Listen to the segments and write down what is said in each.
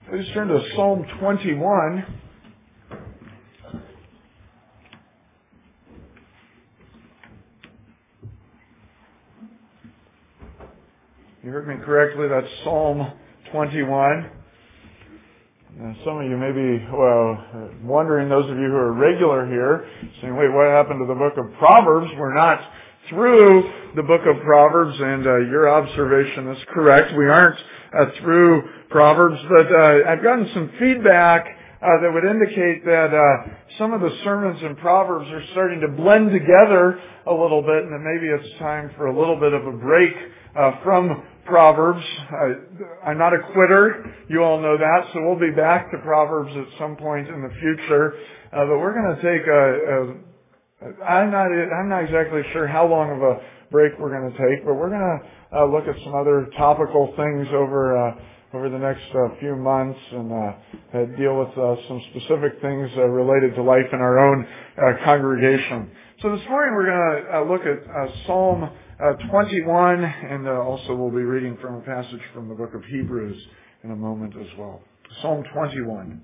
Please turn to Psalm 21. You heard me correctly, that's Psalm 21. Some of you may be wondering, those of you who are regular here, saying, wait, what happened to the book of Proverbs? We're not through the book of Proverbs, and your observation is correct. We aren't through Proverbs, but I've gotten some feedback that would indicate that some of the sermons in Proverbs are starting to blend together a little bit, and that maybe it's time for a little bit of a break from Proverbs. I'm not a quitter. You all know that. So we'll be back to Proverbs at some point in the future. But we're going to take I'm not exactly sure how long of a break we're going to take, but we're going to look at some other topical things over the next few months and deal with some specific things related to life in our own congregation. So this morning we're going to look at Psalm 21, and also we'll be reading from a passage from the book of Hebrews in a moment as well. Psalm 21.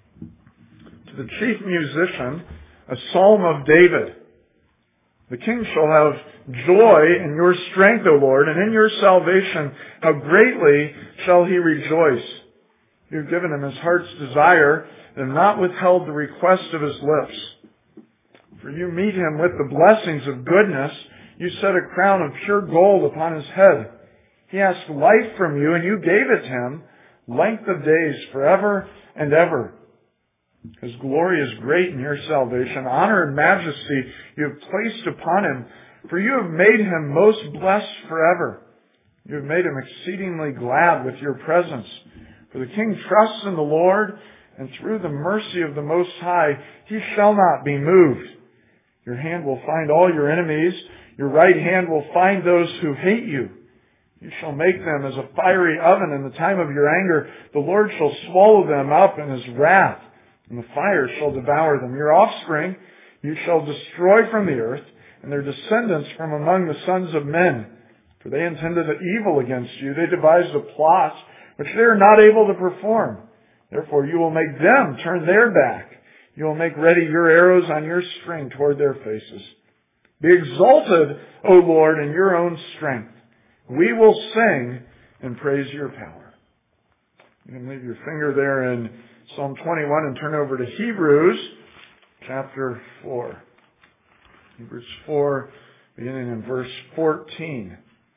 To the chief musician, a psalm of David. The king shall have joy in your strength, O Lord, and in your salvation how greatly shall he rejoice. You have given him his heart's desire, and not withheld the request of his lips. For you meet him with the blessings of goodness. You set a crown of pure gold upon his head. He asked life from you, and you gave it him, length of days forever and ever. His glory is great in your salvation. Honor and majesty you have placed upon him, for you have made him most blessed forever. You have made him exceedingly glad with your presence. For the king trusts in the Lord, and through the mercy of the Most High he shall not be moved. Your hand will find all your enemies. Your right hand will find those who hate you. You shall make them as a fiery oven in the time of your anger. The Lord shall swallow them up in his wrath, and the fire shall devour them. Your offspring you shall destroy from the earth, and their descendants from among the sons of men. For they intended evil against you. They devised a plot which they are not able to perform. Therefore you will make them turn their back. You will make ready your arrows on your string toward their faces. Be exalted, O Lord, in your own strength. We will sing and praise your power. You can leave your finger there in Psalm 21 and turn over to Hebrews chapter 4. Hebrews 4, beginning in verse 14.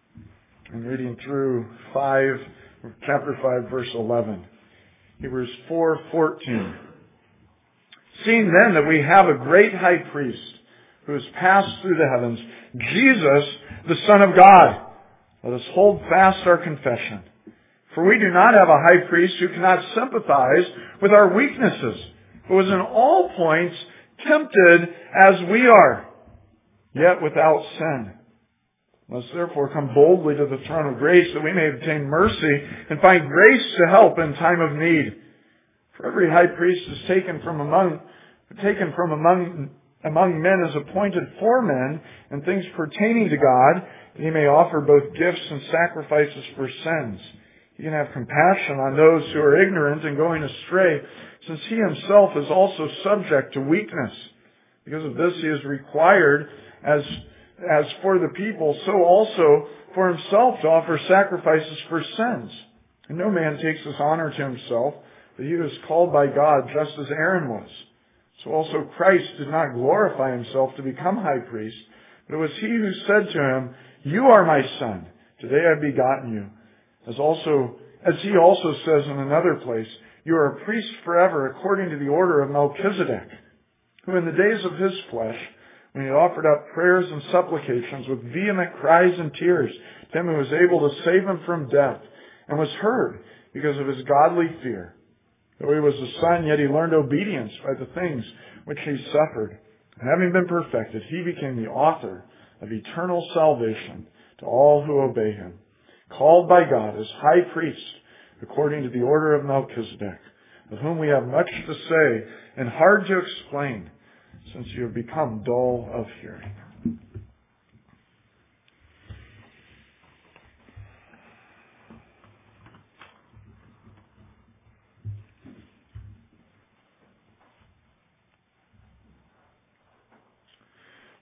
And reading through chapter 5, verse 11. Hebrews 4:14. Seeing then that we have a great high priest who has passed through the heavens, Jesus, the Son of God, let us hold fast our confession. For we do not have a high priest who cannot sympathize with our weaknesses, who was in all points tempted as we are, yet without sin. Let us therefore come boldly to the throne of grace, that we may obtain mercy and find grace to help in time of need. For every high priest is taken from among men is appointed for men and things pertaining to God, that he may offer both gifts and sacrifices for sins. He can have compassion on those who are ignorant and going astray, since he himself is also subject to weakness. Because of this he is required, as for the people, so also for himself to offer sacrifices for sins. And no man takes this honor to himself, but he was called by God just as Aaron was. So also Christ did not glorify himself to become high priest, but it was he who said to him, You are my son, today I have begotten you. As he also says in another place, You are a priest forever according to the order of Melchizedek, who in the days of his flesh, when he offered up prayers and supplications with vehement cries and tears to him who was able to save him from death, and was heard because of his godly fear. Though he was a son, yet he learned obedience by the things which he suffered. And having been perfected, he became the author of eternal salvation to all who obey him, called by God as high priest according to the order of Melchizedek, of whom we have much to say and hard to explain, since you have become dull of hearing.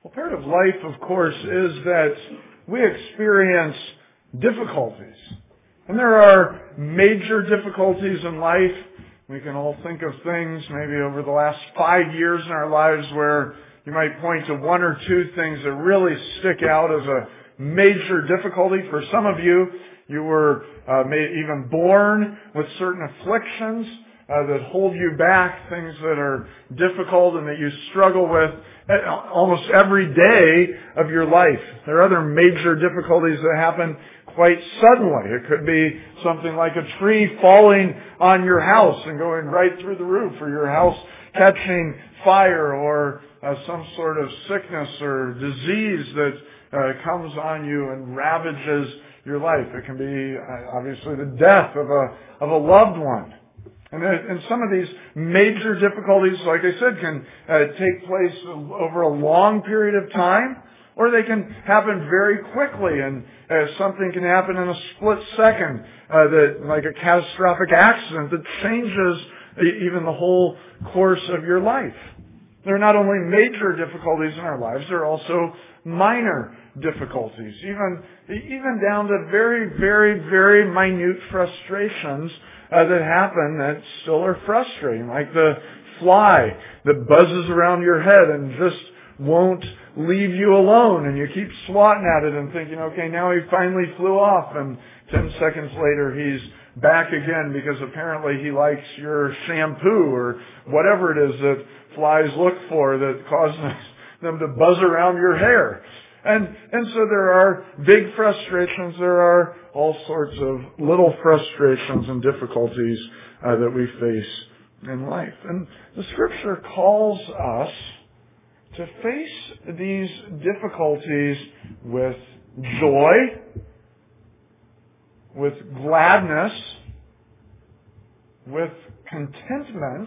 Well, part of life, of course, is that we experience difficulties. And there are major difficulties in life. We can all think of things maybe over the last 5 years in our lives where you might point to one or two things that really stick out as a major difficulty. For some of you, you were even born with certain afflictions that hold you back, things that are difficult and that you struggle with almost every day of your life. There are other major difficulties that happen quite suddenly. It could be something like a tree falling on your house and going right through the roof, or your house catching fire, or some sort of sickness or disease that comes on you and ravages your life. It can be obviously the death of a loved one. And some of these major difficulties, like I said, can take place over a long period of time, or they can happen very quickly, and something can happen in a split second, like a catastrophic accident that changes even the whole course of your life. There are not only major difficulties in our lives, there are also minor difficulties, even down to very, very, very minute frustrations that happen that still are frustrating, like the fly that buzzes around your head and just won't leave you alone, and you keep swatting at it and thinking, okay, now he finally flew off, and 10 seconds later he's back again because apparently he likes your shampoo or whatever it is that flies look for that causes them to buzz around your hair. And so there are big frustrations. There are all sorts of little frustrations and difficulties that we face in life. And the Scripture calls us to face these difficulties with joy, with gladness, with contentment,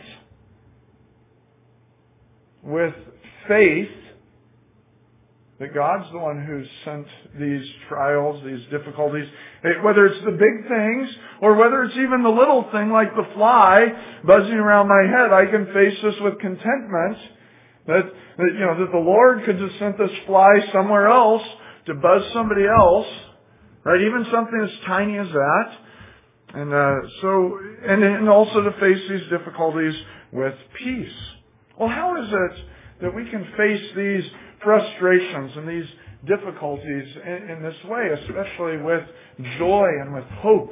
with faith that God's the one who's sent these trials, these difficulties, whether it's the big things or whether it's even the little thing like the fly buzzing around my head. I can face this with contentment that the Lord could just send this fly somewhere else to buzz somebody else, right? Even something as tiny as that. And also to face these difficulties with peace. Well, how is it that we can face these frustrations and these difficulties in this way, especially with joy and with hope?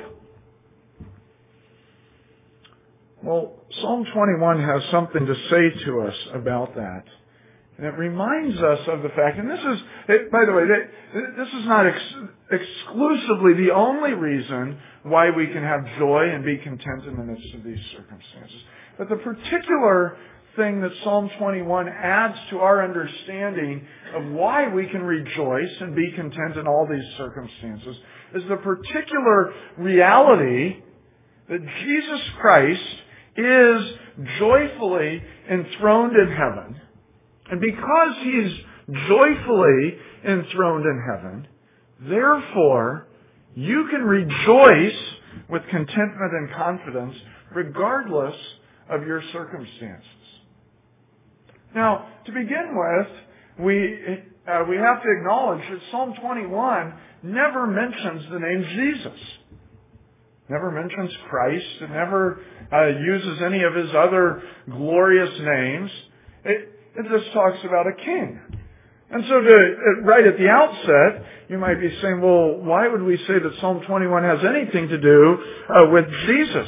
Well, Psalm 21 has something to say to us about that. And it reminds us of the fact, and this is, by the way, this is not exclusively the only reason why we can have joy and be content in the midst of these circumstances. But the particular thing that Psalm 21 adds to our understanding of why we can rejoice and be content in all these circumstances is the particular reality that Jesus Christ is joyfully enthroned in heaven. And because He's joyfully enthroned in heaven, therefore, you can rejoice with contentment and confidence regardless of your circumstances. Now, to begin with, we have to acknowledge that Psalm 21 never mentions the name Jesus. Never mentions Christ. It never uses any of His other glorious names. It just talks about a king. And so right at the outset, you might be saying, well, why would we say that Psalm 21 has anything to do with Jesus?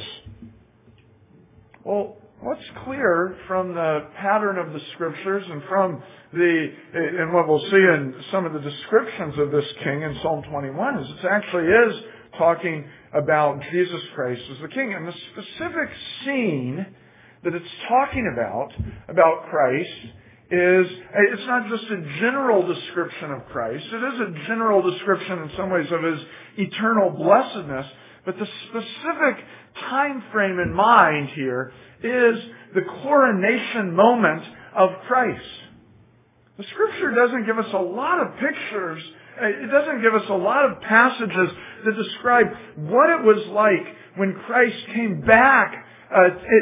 Well, what's clear from the pattern of the Scriptures and from and what we'll see in some of the descriptions of this king in Psalm 21 is it actually is talking about Jesus Christ as the king. And the specific scene that it's talking about Christ it's not just a general description of Christ. It is a general description in some ways of His eternal blessedness, but the specific time frame in mind here is the coronation moment of Christ. The Scripture doesn't give us a lot of pictures. It doesn't give us a lot of passages that describe what it was like when Christ came back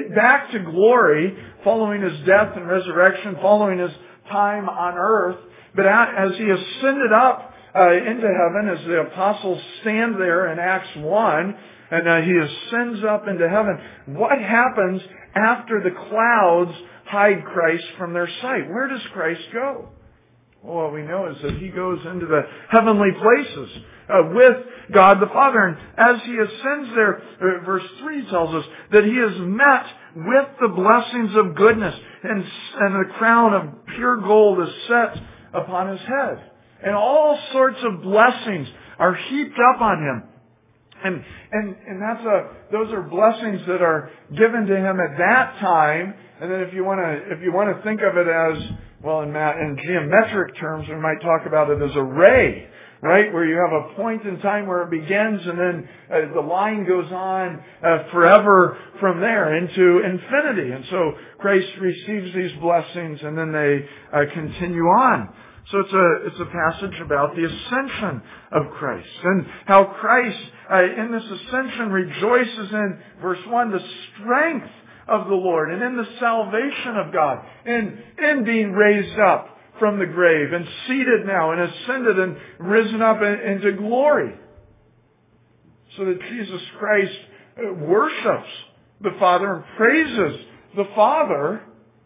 to glory following His death and resurrection, following His time on earth, But as He ascended up into heaven, as the apostles stand there in Acts 1, and He ascends up into heaven, what happens after the clouds hide Christ from their sight? Where does Christ go? Well, what we know is that He goes into the heavenly places with God the Father. And as He ascends there, verse 3 tells us that He is met with the blessings of goodness, and the crown of pure gold is set upon His head. And all sorts of blessings are heaped up on Him. And those are blessings that are given to Him at that time. And then if you want to think of it as, well, in geometric terms, we might talk about it as a ray, right? Where you have a point in time where it begins, and then the line goes on forever from there into infinity. And so Christ receives these blessings, and then they continue on. So it's a passage about the ascension of Christ, and how Christ in this ascension rejoices in, verse 1, the strength of the Lord, and in the salvation of God, in being raised up from the grave, and seated now, and ascended, and risen up into glory. So that Jesus Christ worships the Father and praises the Father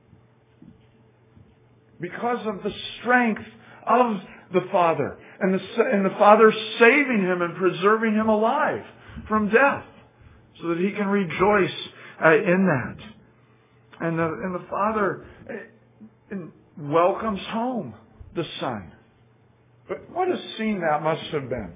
because of the strength of the Father, and the Father saving Him and preserving Him alive from death, so that He can rejoice in that. And the Father welcomes home the Son. But what a scene that must have been.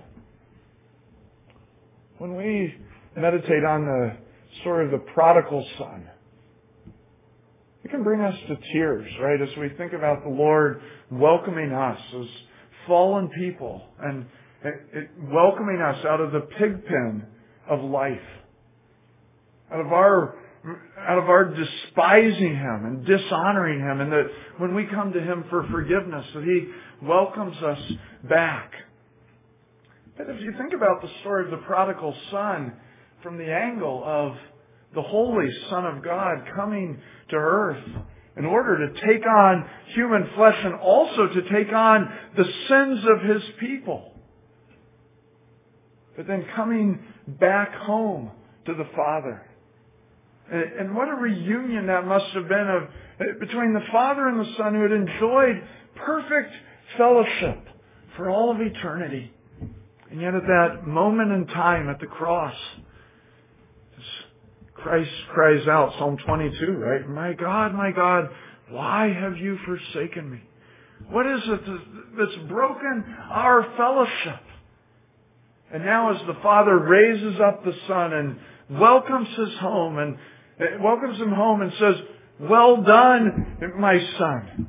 When we meditate on the story of the prodigal son, it can bring us to tears, right? As we think about the Lord welcoming us as fallen people, and welcoming us out of the pig pen of life, out of our despising Him and dishonoring Him, and that when we come to Him for forgiveness, that He welcomes us back. But if you think about the story of the prodigal son from the angle of the Holy Son of God coming to earth in order to take on human flesh, and also to take on the sins of His people, but then coming back home to the Father. And what a reunion that must have been between the Father and the Son, who had enjoyed perfect fellowship for all of eternity. And yet at that moment in time at the cross, Christ cries out, Psalm 22, right? My God, why have you forsaken me? What is it that's broken our fellowship? And now as the Father raises up the Son and welcomes Him home and says, well done, my Son.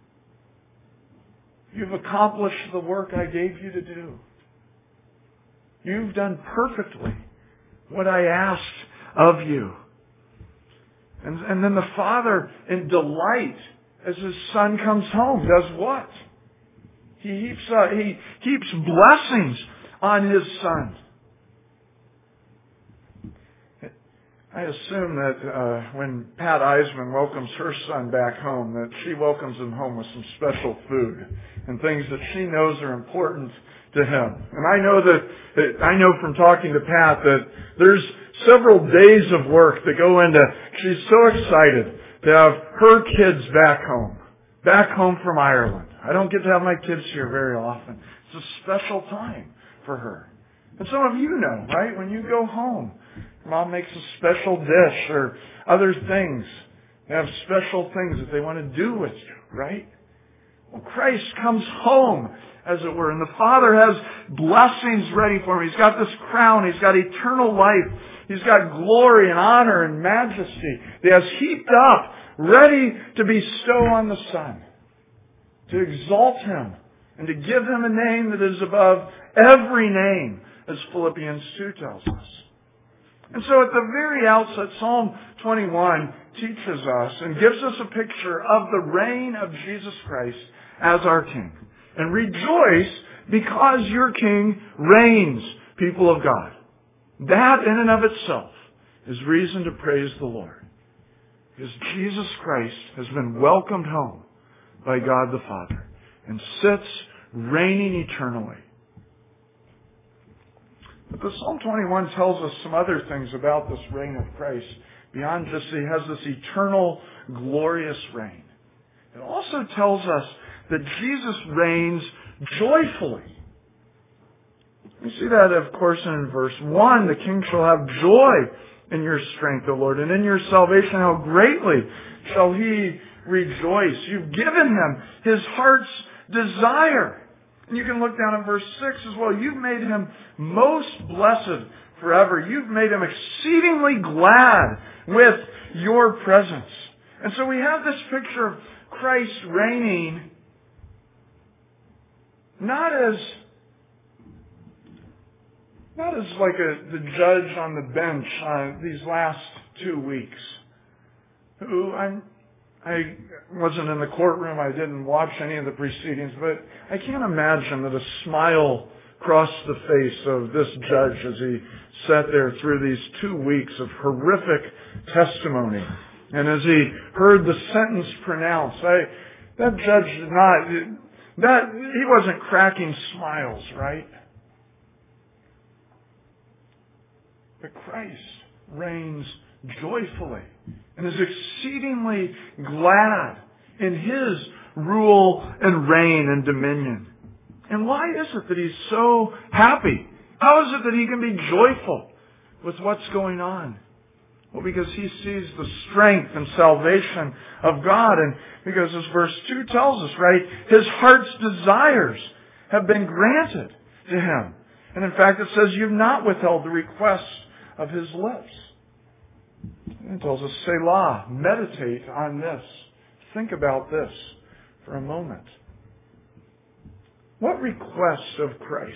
You've accomplished the work I gave you to do. You've done perfectly what I asked of you. And then the Father, in delight, as His Son comes home, does what? He heaps blessings on His Son. I assume that when Pat Eisman welcomes her son back home, that she welcomes him home with some special food and things that she knows are important to him. And I know from talking to Pat that there's several days of work that go into, she's so excited to have her kids back home from Ireland. I don't get to have my kids here very often. It's a special time for her. And some of you know, right? When you go home, Mom makes a special dish or other things. They have special things that they want to do with you, right? Well, Christ comes home, as it were, and the Father has blessings ready for him. He's got this crown. He's got eternal life. He's got glory and honor and majesty. He has heaped up, ready to bestow on the Son, to exalt Him, and to give Him a name that is above every name, as Philippians 2 tells us. And so at the very outset, Psalm 21 teaches us and gives us a picture of the reign of Jesus Christ as our King. And rejoice because your King reigns, people of God. That in and of itself is reason to praise the Lord. Because Jesus Christ has been welcomed home by God the Father. and sits reigning eternally. But the Psalm 21 tells us some other things about this reign of Christ. Beyond just he has this eternal, glorious reign. It also tells us that Jesus reigns joyfully. We see that, of course, in verse 1. The king shall have joy in your strength, O Lord, and in your salvation how greatly shall he rejoice. You've given him his heart's desire. And you can look down at verse 6 as well. You've made him most blessed forever. You've made him exceedingly glad with your presence. And so we have this picture of Christ reigning not as like the judge on the bench these last 2 weeks, who I wasn't in the courtroom, I didn't watch any of the proceedings, but I can't imagine that a smile crossed the face of this judge as he sat there through these 2 weeks of horrific testimony. And as he heard the sentence pronounced, that judge he wasn't cracking smiles, right? But Christ reigns joyfully and is exceedingly glad in his rule and reign and dominion. And why is it that he's so happy? How is it that he can be joyful with what's going on? Well, because he sees the strength and salvation of God, and because as verse 2 tells us, right, his heart's desires have been granted to him. And in fact, it says, you've not withheld the requests of his lips. And it tells us, Selah, meditate on this. Think about this for a moment. What request of Christ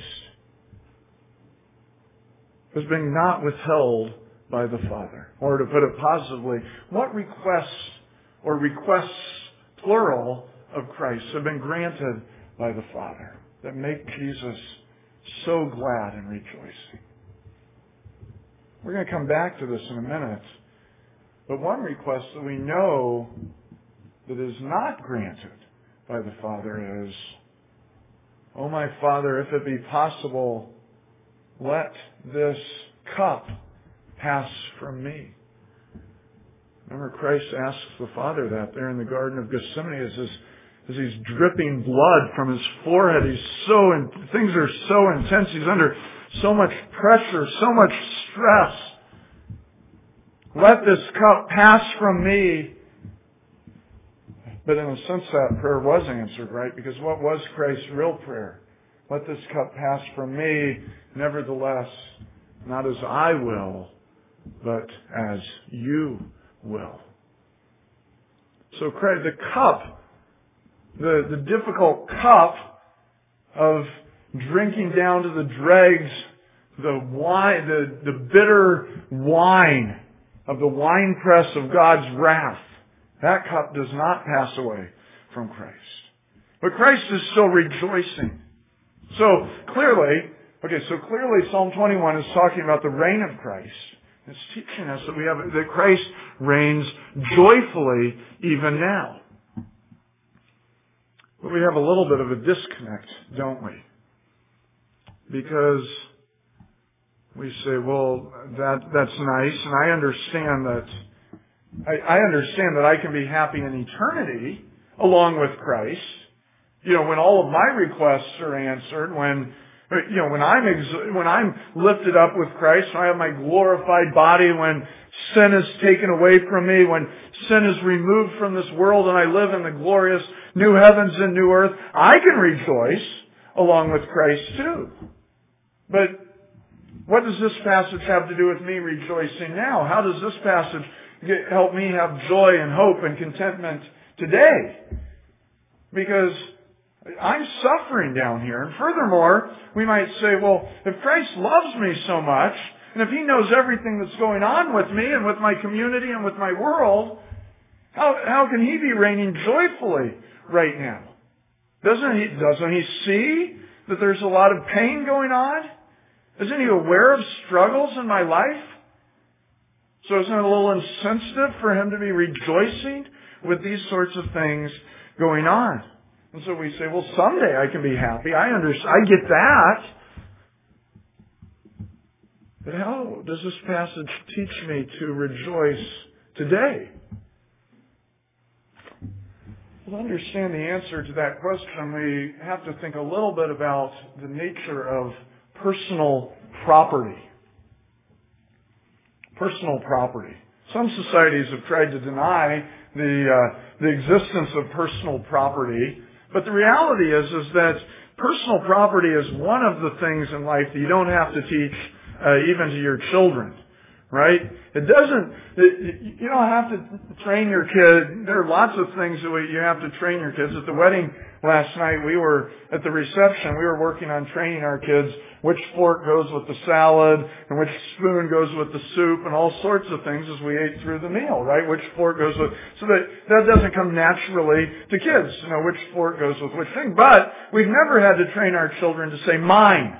has been not withheld by the Father? Or to put it positively, what requests or requests, plural, of Christ have been granted by the Father that make Jesus so glad and rejoicing? We're going to come back to this in a minute. But one request that we know that is not granted by the Father is, "Oh my Father, if it be possible, let this cup pass from me." Remember, Christ asks the Father that there in the Garden of Gethsemane as he's dripping blood from his forehead. Things are so intense. He's under so much pressure, so much stress. Let this cup pass from me. But in a sense, that prayer was answered, right? Because what was Christ's real prayer? Let this cup pass from me. Nevertheless, not as I will, but as you will. So Christ, the cup, the difficult cup of drinking down to the dregs the wine, the bitter wine of the winepress of God's wrath, that cup does not pass away from Christ. But Christ is still rejoicing. So clearly Psalm 21 is talking about the reign of Christ. It's teaching us that Christ reigns joyfully even now. But we have a little bit of a disconnect, don't we? Because we say, well, that's nice, and I understand that I can be happy in eternity along with Christ. When all of my requests are answered, when I'm lifted up with Christ, when I have my glorified body, when sin is taken away from me, when sin is removed from this world and I live in the glorious new heavens and new earth, I can rejoice along with Christ too. But what does this passage have to do with me rejoicing now? How does this passage help me have joy and hope and contentment today? Because I'm suffering down here. And furthermore, we might say, well, if Christ loves me so much, and if He knows everything that's going on with me and with my community and with my world, how can He be reigning joyfully right now? Doesn't He see that there's a lot of pain going on? Isn't He aware of struggles in my life? So isn't it a little insensitive for Him to be rejoicing with these sorts of things going on? And so we say, well, someday I can be happy. I get that. But how does this passage teach me to rejoice today? To understand the answer to that question, we have to think a little bit about the nature of personal property. Personal property. Some societies have tried to deny the existence of personal property, but the reality is that personal property is one of the things in life that you don't have to teach even to your children. Right? You don't have to train your kid. There are lots of things that you have to train your kids. At the wedding last night, at the reception, we were working on training our kids which fork goes with the salad and which spoon goes with the soup and all sorts of things as we ate through the meal, right? Which fork goes with, so that doesn't come naturally to kids, which fork goes with which thing. But we've never had to train our children to say mine.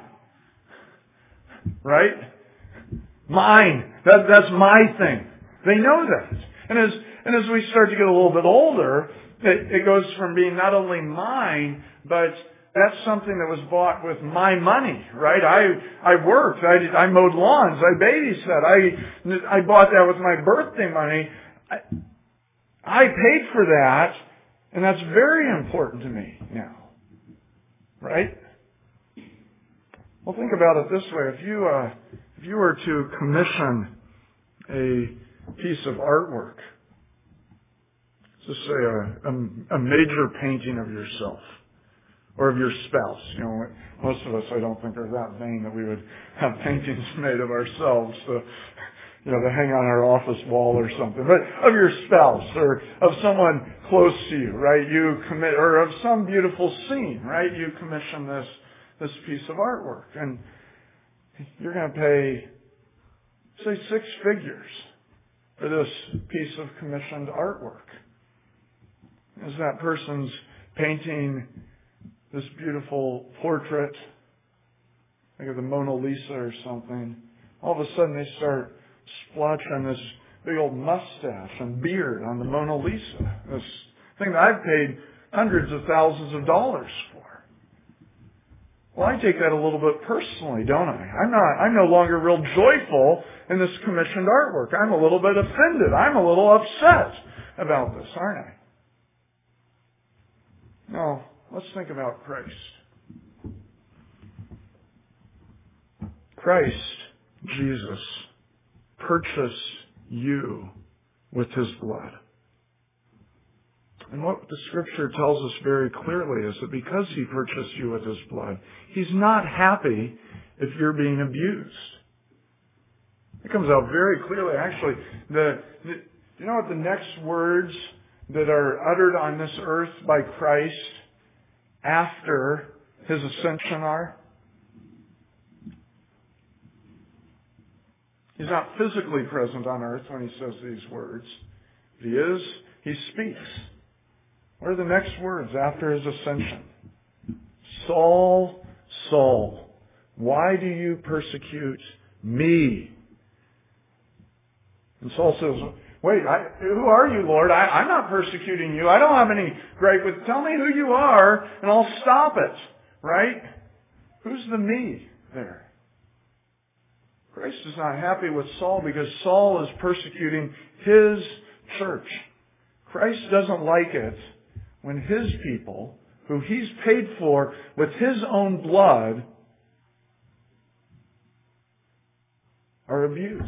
Right? Mine. That's my thing. They know that. And as we start to get a little bit older, it goes from being not only mine, but that's something that was bought with my money, right? I worked. I mowed lawns. I babysat. I bought that with my birthday money. I paid for that, and that's very important to me now. Right? Well, think about it this way. If you were to commission a piece of artwork, just say a major painting of yourself or of your spouse. Most of us, I don't think, are that vain that we would have paintings made of ourselves to hang on our office wall or something. But of your spouse or of someone close to you, right? Or of some beautiful scene, right? You commission this piece of artwork, and you're going to pay, say, 6 figures for this piece of commissioned artwork. As that person's painting this beautiful portrait, like of the Mona Lisa or something, all of a sudden they start splotching this big old mustache and beard on the Mona Lisa. This thing that I've paid hundreds of thousands of dollars for. Well, I take that a little bit personally, don't I? I'm no longer real joyful in this commissioned artwork. I'm a little bit offended. I'm a little upset about this, aren't I? No, let's think about Christ. Christ, Jesus, purchased you with His blood. And what the Scripture tells us very clearly is that because He purchased you with His blood, He's not happy if you're being abused. It comes out very clearly. Actually, you know what the next words that are uttered on this earth by Christ after His ascension are? He's not physically present on earth when He says these words. He is. He speaks. What are the next words after His ascension? Saul, Saul, why do you persecute me? And Saul says, wait, who are you, Lord? I'm not persecuting you. I don't have any gripe with. Tell me who you are, and I'll stop it. Right? Who's the me there? Christ is not happy with Saul because Saul is persecuting His church. Christ doesn't like it when His people, who He's paid for with His own blood, are abused.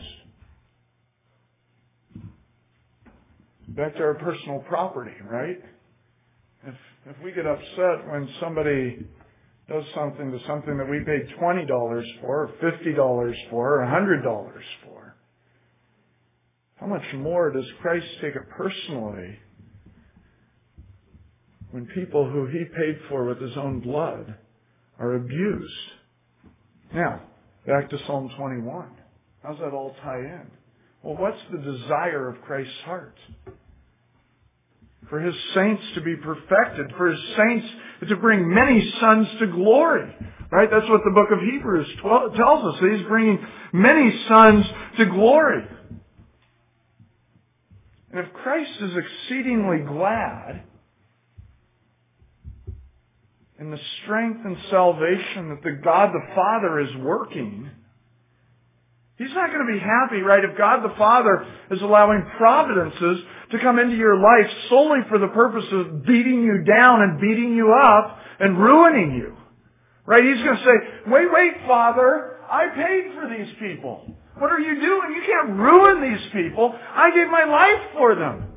Back to our personal property, right? If we get upset when somebody does something to something that we paid $20 for, or $50 for, or $100 for, how much more does Christ take it personally when people who He paid for with His own blood are abused? Now, back to Psalm 21. How's that all tie in? Well, what's the desire of Christ's heart? For His saints to be perfected, for His saints to bring many sons to glory. Right? That's what the book of Hebrews tells us. He's bringing many sons to glory. And if Christ is exceedingly glad in the strength and salvation that the God the Father is working, He's not going to be happy, right, if God the Father is allowing providences to come into your life solely for the purpose of beating you down and beating you up and ruining you. Right? He's going to say, wait, Father, I paid for these people. What are you doing? You can't ruin these people. I gave my life for them.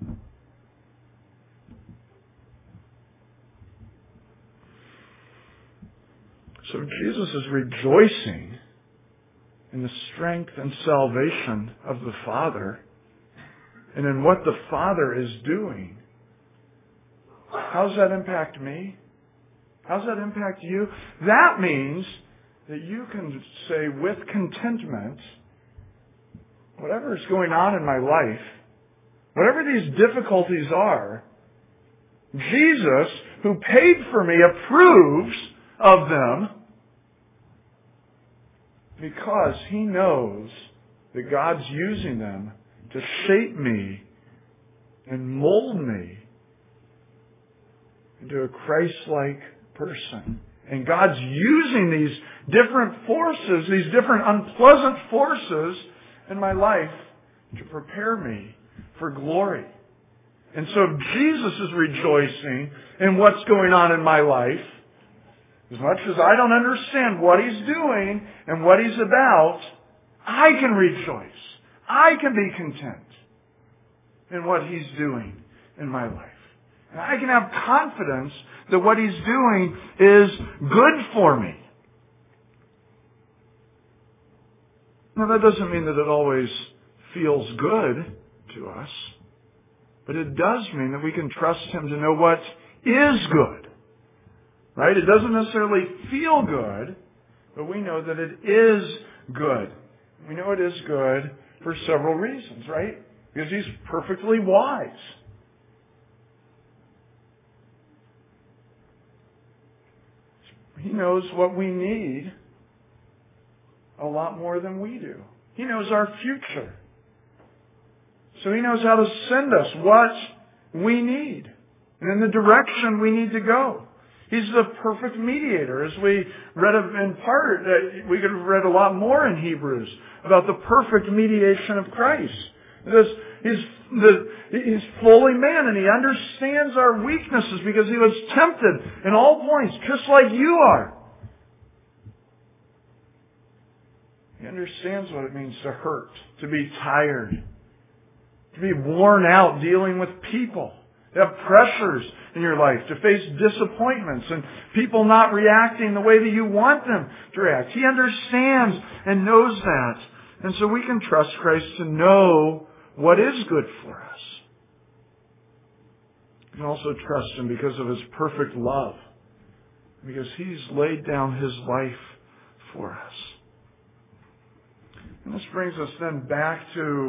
So Jesus is rejoicing in the strength and salvation of the Father and in what the Father is doing. How does that impact me? How does that impact you? That means that you can say with contentment, whatever is going on in my life, whatever these difficulties are, Jesus, who paid for me, approves of them because He knows that God's using them to shape me and mold me into a Christ-like person. And God's using these different forces, these different unpleasant forces in my life to prepare me for glory. And so Jesus is rejoicing in what's going on in my life. As much as I don't understand what He's doing and what He's about, I can rejoice. I can be content in what He's doing in my life. And I can have confidence that what He's doing is good for me. Now, that doesn't mean that it always feels good to us, but it does mean that we can trust Him to know what is good. Right? It doesn't necessarily feel good, but we know that it is good. We know it is good for several reasons, right? Because He's perfectly wise. He knows what we need a lot more than we do. He knows our future. So He knows how to send us what we need and in the direction we need to go. He's the perfect mediator. As we read in part, we could have read a lot more in Hebrews about the perfect mediation of Christ. He's fully man and He understands our weaknesses because He was tempted in all points, just like you are. He understands what it means to hurt, to be tired, to be worn out dealing with people, to have pressures in your life, to face disappointments and people not reacting the way that you want them to react. He understands and knows that. And so we can trust Christ to know what is good for us. We can also trust Him because of His perfect love, because He's laid down His life for us. And this brings us then back to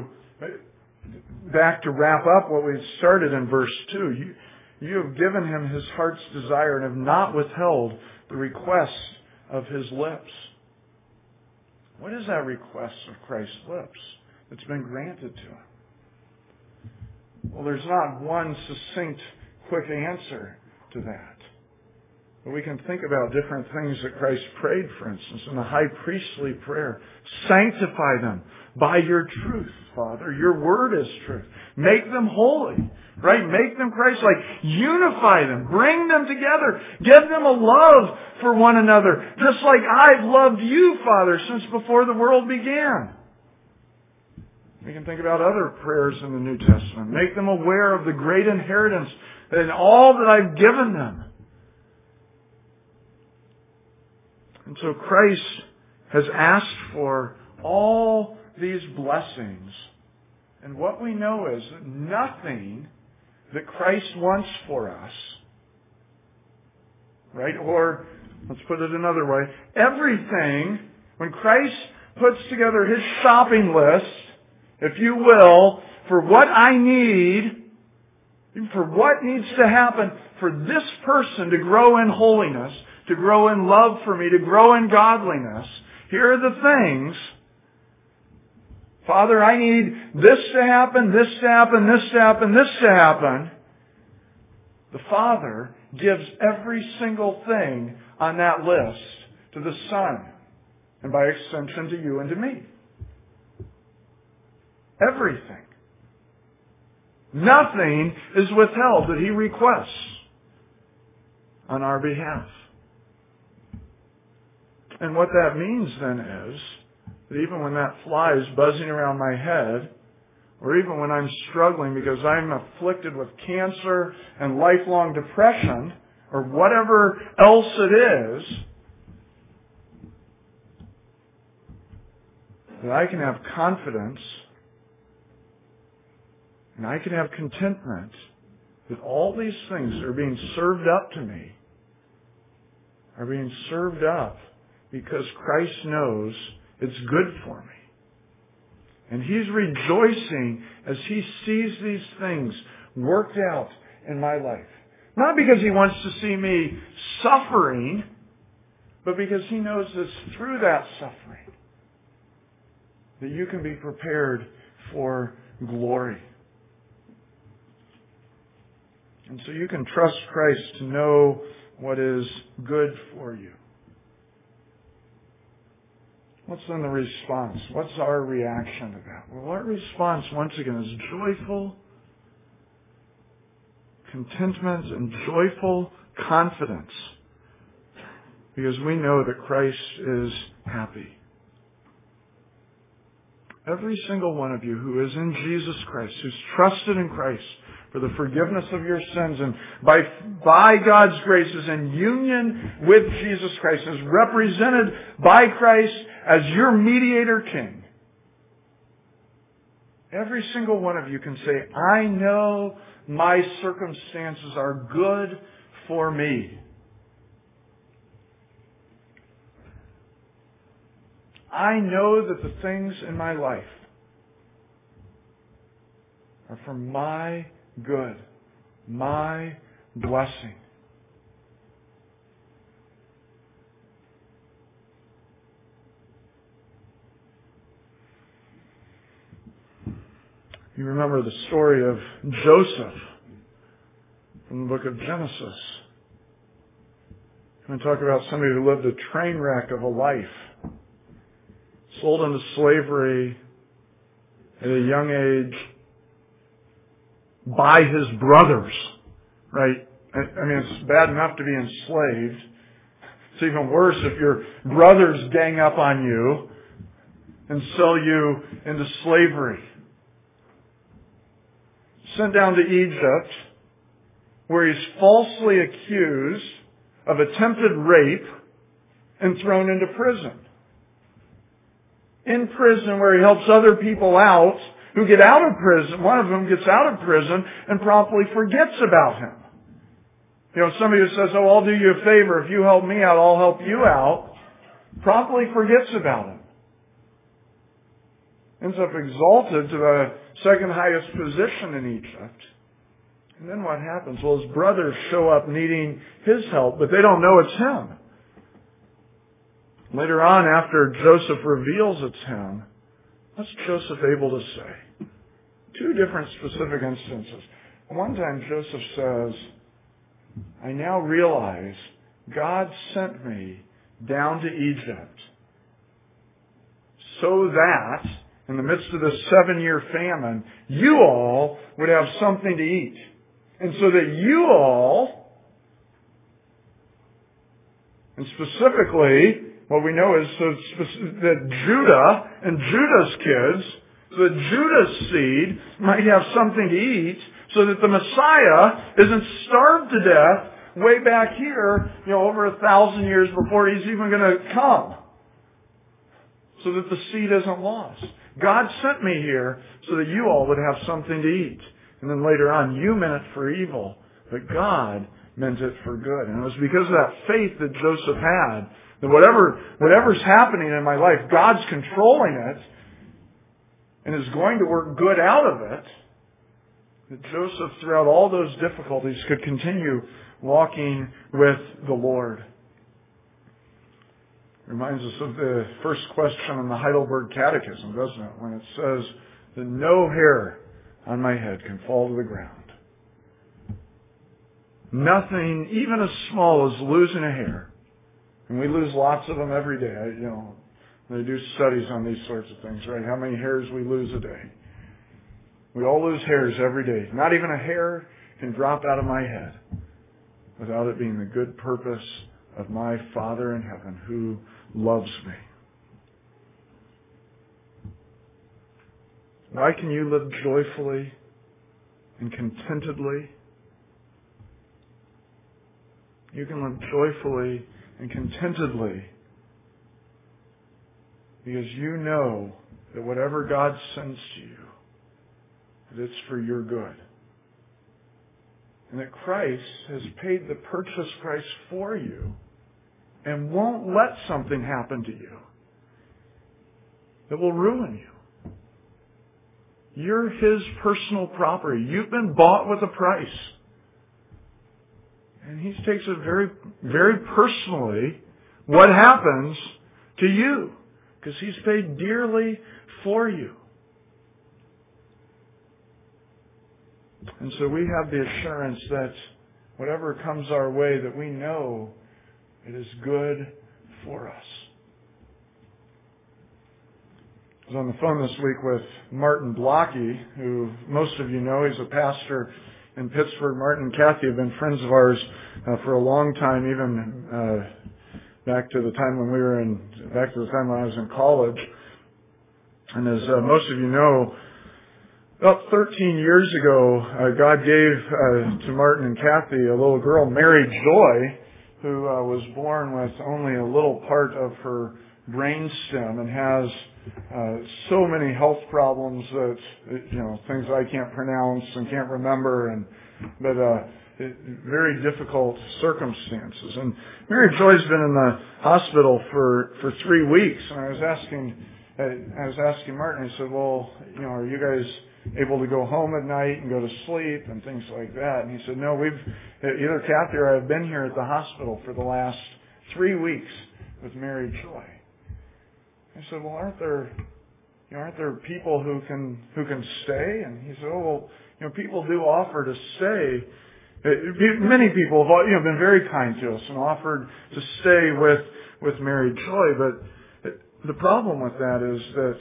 wrap up what we started in verse 2. You have given Him His heart's desire and have not withheld the request of His lips. What is that request of Christ's lips that's been granted to Him? Well, there's not one succinct, quick answer to that. But we can think about different things that Christ prayed, for instance, in the high priestly prayer. Sanctify them by your truth, Father. Your word is truth. Make them holy, right? Make them Christ-like. Unify them. Bring them together. Give them a love for one another, just like I've loved you, Father, since before the world began. We can think about other prayers in the New Testament. Make them aware of the great inheritance and all that I've given them. And so Christ has asked for all these blessings. And what we know is that nothing that Christ wants for us, right? Or, let's put it another way, everything, when Christ puts together His shopping list, if you will, for what I need, for what needs to happen for this person to grow in holiness, to grow in love for me, to grow in godliness, here are the things. Father, I need this to happen, this to happen, this to happen, this to happen. the Father gives every single thing on that list to the Son, and by extension to you and to me. Everything. Nothing is withheld that He requests on our behalf. And what that means then is that even when that fly is buzzing around my head, or even when I'm struggling because I'm afflicted with cancer and lifelong depression, or whatever else it is, that I can have confidence and I can have contentment that all these things that are being served up to me are being served up because Christ knows it's good for me. And He's rejoicing as He sees these things worked out in my life. Not because He wants to see me suffering, but because He knows it's through that suffering that you can be prepared for glory. And so you can trust Christ to know what is good for you. What's then the response? What's our reaction to that? Well, our response, once again, is joyful contentment and joyful confidence, because we know that Christ is happy. Every single one of you who is in Jesus Christ, who's trusted in Christ for the forgiveness of your sins, and by God's grace is in union with Jesus Christ, is represented by Christ as your mediator king. Every single one of you can say, I know my circumstances are good for me. I know that the things in my life are for my good, my blessing. You remember the story of Joseph from the book of Genesis. I'm going to talk about somebody who lived a train wreck of a life, sold into slavery at a young age by his brothers, right? I mean, it's bad enough to be enslaved. It's even worse if your brothers gang up on you and sell you into slavery. Sent down to Egypt, where he's falsely accused of attempted rape and thrown into prison. In prison, where he helps other people out who get out of prison. One of them gets out of prison and promptly forgets about him. You know, somebody who says, oh, I'll do you a favor. If you help me out, I'll help you out. Promptly forgets about him. Ends up exalted to the second highest position in Egypt. And then what happens? Well, his brothers show up needing his help, but they don't know it's him. Later on, after Joseph reveals it's him, what's Joseph able to say? Two different specific instances. One time Joseph says, I now realize God sent me down to Egypt so that in the midst of this 7-year famine, you all would have something to eat. And so that you all, and specifically, what we know is that Judah and Judah's kids, so that Judah's seed might have something to eat, so that the Messiah isn't starved to death way back here, over 1,000 years before He's even going to come. So that the seed isn't lost. God sent me here so that you all would have something to eat. And then later on, you meant it for evil, but God meant it for good. And it was because of that faith that Joseph had, that whatever's happening in my life, God's controlling it and is going to work good out of it, that Joseph, throughout all those difficulties, could continue walking with the Lord. Reminds us of the first question in the Heidelberg Catechism, doesn't it? When it says that no hair on my head can fall to the ground. Nothing, even as small as losing a hair. And we lose lots of them every day. They do studies on these sorts of things, right? How many hairs we lose a day. We all lose hairs every day. Not even a hair can drop out of my head without it being the good purpose of my Father in heaven who loves me. Why can you live joyfully and contentedly? You can live joyfully and contentedly because you know that whatever God sends to you, that it's for your good. And that Christ has paid the purchase price for you and won't let something happen to you that will ruin you. You're His personal property. You've been bought with a price. And He takes it very, very personally what happens to you because He's paid dearly for you. And so we have the assurance that whatever comes our way, that we know it is good for us. I was on the phone this week with Martin Blocky, who most of you know. He's a pastor in Pittsburgh. Martin and Kathy have been friends of ours for a long time, even back to the time when I was in college. And as most of you know, about 13 years ago, God gave to Martin and Kathy a little girl, Mary Joy, who was born with only a little part of her brainstem and has so many health problems that, things I can't pronounce and can't remember, but very difficult circumstances. And Mary Joy's been in the hospital for 3 weeks, and I was asking Martin. I said, "Well, are you guys able to go home at night and go to sleep and things like that?" And he said, "No, either Kathy or I have been here at the hospital for the last 3 weeks with Mary Joy." I said, "Well, aren't there people who can stay?" And he said, "Oh, well, people do offer to stay. Many people have been very kind to us and offered to stay with Mary Joy, but the problem with that is that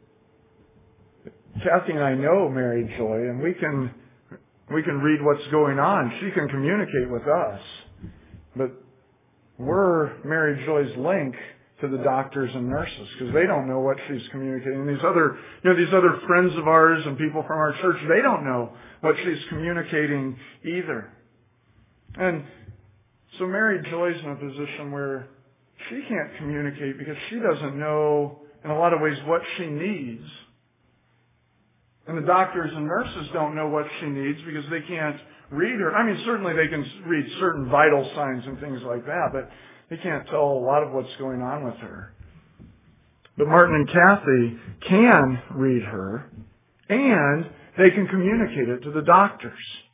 Kathy and I know Mary Joy, and we can read what's going on. She can communicate with us, but we're Mary Joy's link to the doctors and nurses because they don't know what she's communicating. These other friends of ours and people from our church, they don't know what she's communicating either. And so Mary Joy's in a position where she can't communicate because she doesn't know, in a lot of ways, what she needs. And the doctors and nurses don't know what she needs because they can't read her. I mean, certainly they can read certain vital signs and things like that, but they can't tell a lot of what's going on with her. But Martin and Kathy can read her, and they can communicate it to the doctors.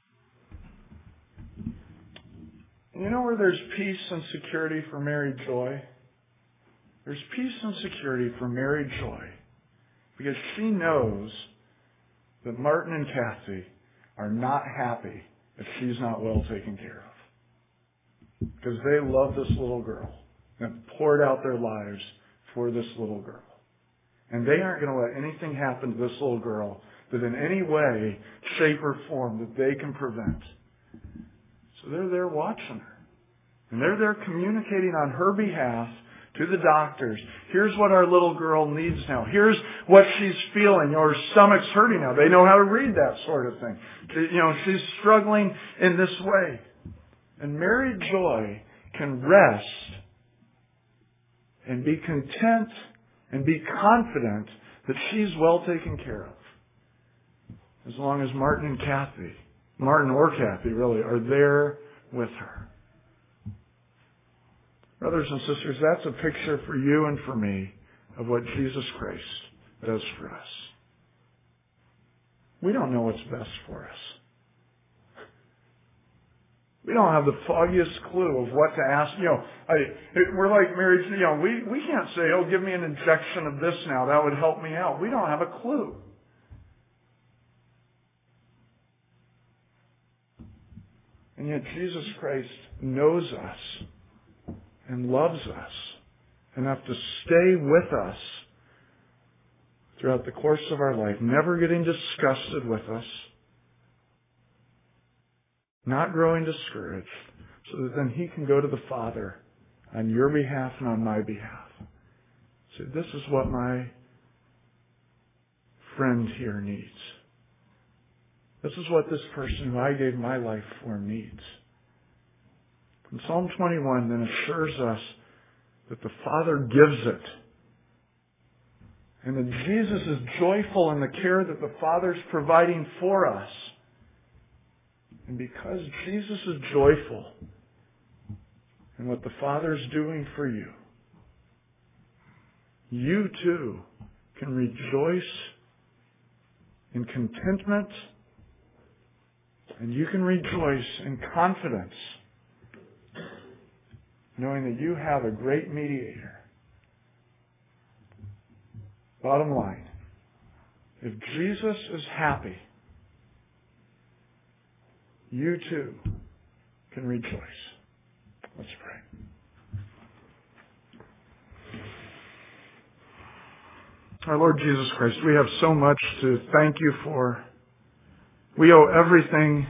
You know where there's peace and security for Mary Joy? There's peace and security for Mary Joy because she knows that Martin and Kathy are not happy if she's not well taken care of. Because they love this little girl and poured out their lives for this little girl. And they aren't going to let anything happen to this little girl that in any way, shape, or form that they can prevent. So they're there watching her. And they're there communicating on her behalf to the doctors. Here's what our little girl needs now. Here's what she's feeling. Her stomach's hurting now. They know how to read that sort of thing. She's struggling in this way. And Mary Joy can rest and be content and be confident that she's well taken care of. As long as Martin or Kathy really, are there with her. Brothers and sisters, that's a picture for you and for me of what Jesus Christ does for us. We don't know what's best for us. We don't have the foggiest clue of what to ask. We're like Mary. We can't say, "Oh, give me an injection of this now. That would help me out." We don't have a clue. And yet Jesus Christ knows us and loves us enough to stay with us throughout the course of our life, never getting disgusted with us, not growing discouraged, so that then He can go to the Father on your behalf and on my behalf. Say, this is what my friend here needs. This is what this person who I gave my life for needs. And Psalm 21 then assures us that the Father gives it. And that Jesus is joyful in the care that the Father's providing for us. And because Jesus is joyful in what the Father's doing for you, you too can rejoice in contentment, and you can rejoice in confidence, knowing that you have a great mediator. Bottom line, if Jesus is happy, you too can rejoice. Let's pray. Our Lord Jesus Christ, we have so much to thank you for. We owe everything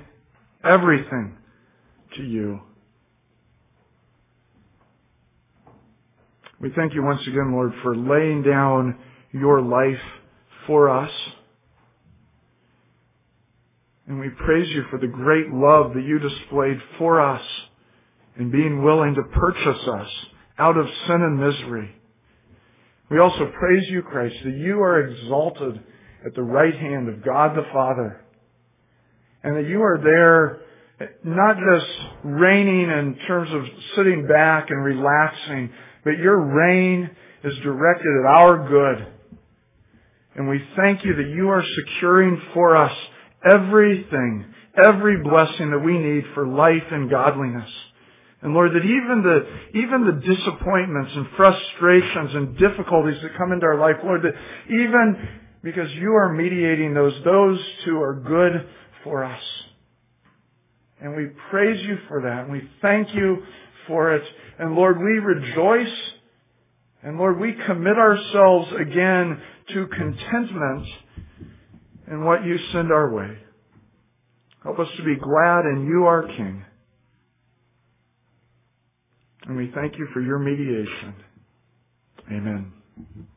to you. We thank you once again, Lord, for laying down your life for us. And we praise you for the great love that you displayed for us in being willing to purchase us out of sin and misery. We also praise you, Christ, that you are exalted at the right hand of God the Father. And that you are there not just reigning in terms of sitting back and relaxing, but your reign is directed at our good. And we thank you that you are securing for us everything, every blessing that we need for life and godliness. And Lord, that even the disappointments and frustrations and difficulties that come into our life, Lord, that even because you are mediating those too are good for us. And we praise you for that. And we thank you for it. And Lord, we rejoice. And Lord, we commit ourselves again to contentment in what you send our way. Help us to be glad in you, our King. And we thank you for your mediation. Amen.